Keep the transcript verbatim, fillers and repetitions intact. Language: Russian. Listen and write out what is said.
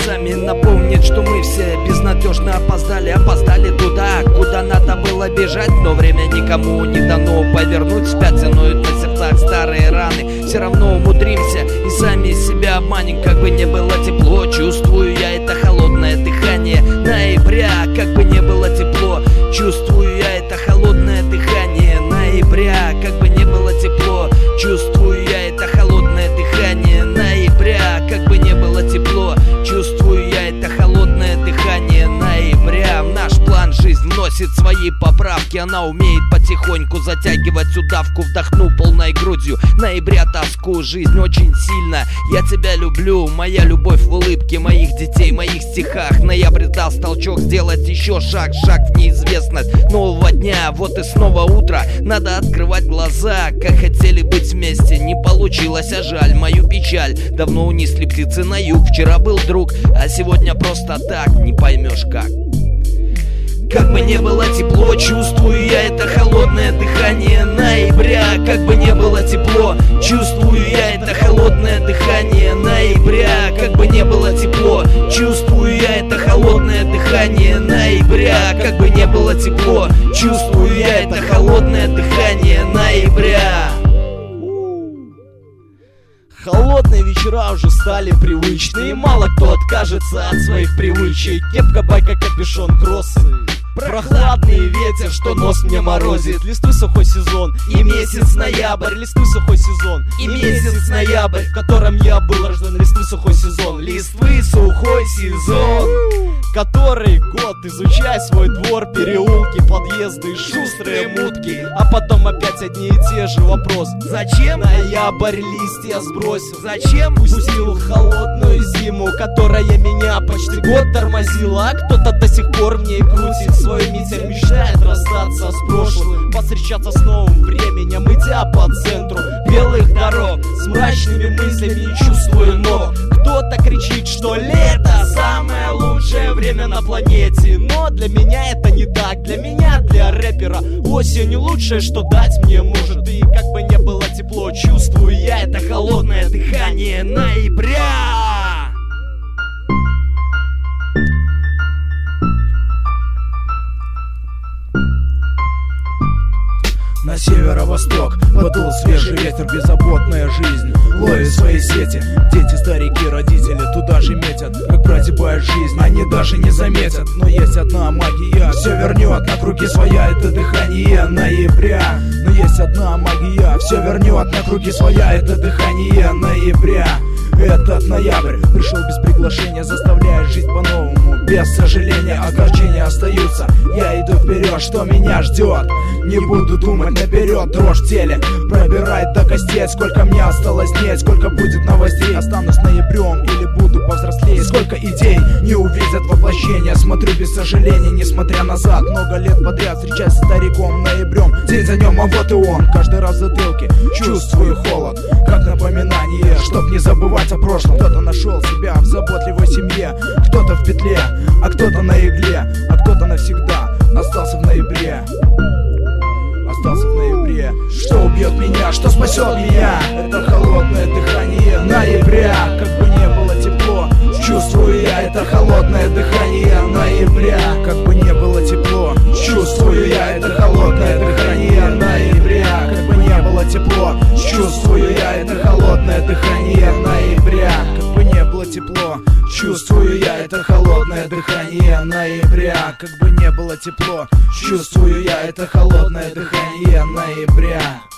часами напомнит, что мы все безнадежно опоздали. Опоздали туда, куда надо было бежать, но время никому не дано повернуть вспять. Тянуют на сердцах старые раны, все равно умудримся и сами себя обманем. Как бы не было тепло, чувствую я это холодное дыхание ноября. Как бы не было тепло, чувствую я это холодное дыхание ноября. Как бы не было тепло, чувствую я это холодное дыхание ноября. Как бы не было тепло, чувствую я это холодное дыхание ноября. В наш план жизнь вносит свои поправки, она умеет потихоньку затягивать удавку. Вдохну полной грудью ноября тоску, жизнь очень сильно, я тебя люблю. Моя любовь в улыбке моих детей, моих стихах. Ноябрь дал толчок сделать еще шаг, шаг в неизвестность нового дня. Вот и снова утро, надо открывать глаза. Как хотели быть вместе, не получилось, а жаль. Мою печаль давно унесли птицы на юг. Вчера был друг, а сегодня просто так, не поймешь как. Как бы не было тепло, чувствую я это холодное дыхание ноября. Как бы не было тепло, чувствую я это холодное дыхание ноября. Как бы не было тепло, чувствую я это холодное дыхание ноября. Как бы не было тепло, чувствую я это холодное дыхание ноября. Холодные вечера уже стали привычны, и мало кто откажется от своих привычек. Кепка, байка, капюшон, кроссы, прохладный ветер, что нос мне морозит. Листвы сухой сезон и месяц ноябрь. Листвы сухой сезон и месяц ноябрь, в котором я был рожден. Листвы сухой сезон, листвы сухой сезон. Который год изучай свой двор, переулки, подъезды, шустрые мутки. А потом опять одни и те же вопросы: зачем ноябрь листья сбросил? Зачем пустил холодную зиму, которая меня почти год тормозила? А кто-то до сих пор в ней крутит свой митер, мечтает расстаться с прошлым, повстречаться с новым временем, идя по центру белых дорог с мрачными мыслями и чувствую ног. Кто-то кричит, что лето самое лучшее время на планете, но для меня это не так. Для меня, для рэпера, осень лучшее, что дать мне может. И как бы не было тепло, чувствую я это холодное дыхание ноября. На северо-восток подул свежий ветер, беззаботная жизнь ловит свои сети. Дети, старики, родители туда же метят, как протекает жизнь, они даже не заметят. Но есть одна магия, все вернет на круги своя, это дыхание ноября. Но есть одна магия, все вернет на круги своя, это дыхание ноября. Этот ноябрь пришел без приглашения, заставляя жить по-новому. Без сожаления, огорчения остаются. Я иду вперед, что меня ждет. Не буду думать наперед, дрожь в теле пробирает до костей. Сколько мне осталось дней, сколько будет новостей. Останусь ноябрем или буду повзрослее. Сколько идей не увидят воплощения. Смотрю без сожаления, несмотря назад. Много лет подряд встречаюсь с стариком ноябрем. День за днем, а вот и он. Каждый раз в затылке чувствую холод, как напоминание, чтоб не забывать о прошлом. Кто-то нашел себя в заботливой семье, кто-то в петле, а кто-то на игле, а кто-то навсегда остался в ноябре. Остался в ноябре. Что убьет меня, что спасет меня? Это холодное дыхание ноября. Как бы не было тепло, чувствую я это холодное дыхание ноября. Как бы не было тепло, чувствую я это холодное дыхание ноября. Как бы не было тепло, чувствую я это холодное дыхание ноября. Как бы не было тепло, чувствую я это холодное дыхание ноября. Как бы не было тепло, чувствую я это холодное дыхание ноября.